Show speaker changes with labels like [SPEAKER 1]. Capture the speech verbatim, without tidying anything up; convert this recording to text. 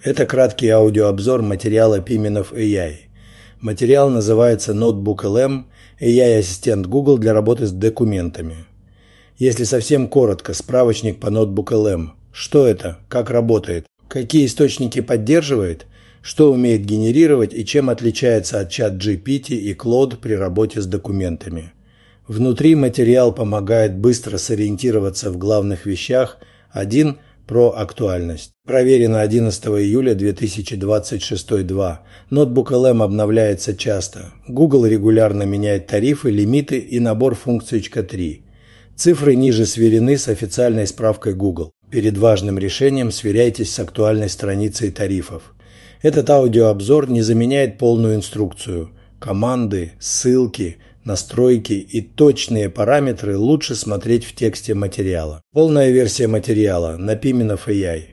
[SPEAKER 1] Это краткий аудиообзор материала Piminov эй ай. Материал называется Notebook эл эм – эй ай-ассистент Google для работы с документами. Если совсем коротко, справочник по Notebook эл эм. Что это? Как работает? Какие источники поддерживает? Что умеет генерировать и чем отличается от ChatGPT и Claude при работе с документами? Внутри материал помогает быстро сориентироваться в главных вещах. один. Про актуальность. Проверено одиннадцатого июля две тысячи двадцать шестого. два. Notebook эл эм обновляется часто. Google регулярно меняет тарифы, лимиты и набор функций три. Цифры ниже сверены с официальной справкой Google. Перед важным решением сверяйтесь с актуальной страницей тарифов. Этот аудиообзор не заменяет полную инструкцию. Команды, ссылки, настройки и точные параметры лучше смотреть в тексте материала. Полная версия материала на Piminov эй ай.